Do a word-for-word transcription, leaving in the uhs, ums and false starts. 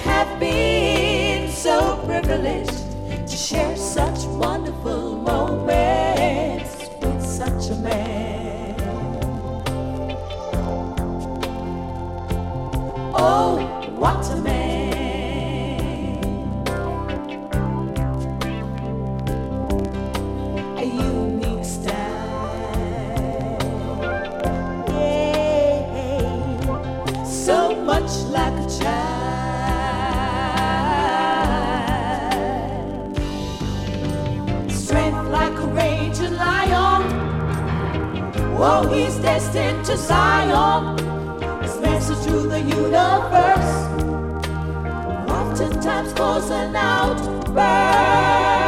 have been so privileged to share such wonderful moments with such a man. Oh, what a man. A unique style. Yeah. So much like a child. Strength like a raging lion. Oh, he's destined to Zion. His message to the universe, oftentimes cause an outburst.